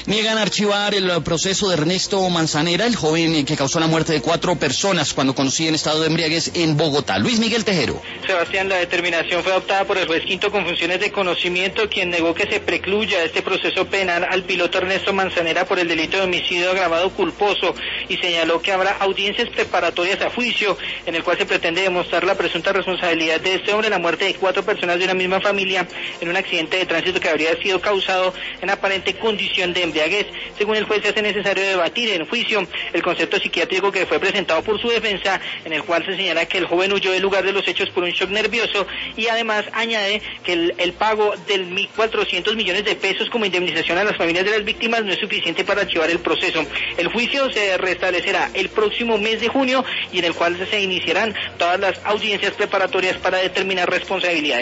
Niegan archivar el proceso de Ernesto Manzanera, el joven que causó la muerte de 4 personas cuando conducía en estado de embriaguez en Bogotá. Luis Miguel Tejero. Sebastián, la determinación fue adoptada por el juez quinto con funciones de conocimiento, quien negó que se precluya este proceso penal al piloto Ernesto Manzanera por el delito de homicidio agravado culposo y señaló que habrá audiencias preparatorias a juicio en el cual se pretende demostrar la presunta responsabilidad de este hombre en la muerte de 4 personas de una misma familia en un accidente de tránsito que habría sido causado en aparente condición de embriaguez. Según el juez, se hace necesario debatir en juicio el concepto psiquiátrico que fue presentado por su defensa, en el cual se señala que el joven huyó del lugar de los hechos por un shock nervioso y además añade que el pago de 1.400 millones de pesos como indemnización a las familias de las víctimas no es suficiente para archivar el proceso. El juicio se restablecerá el próximo mes de junio y en el cual se iniciarán todas las audiencias preparatorias para determinar responsabilidades.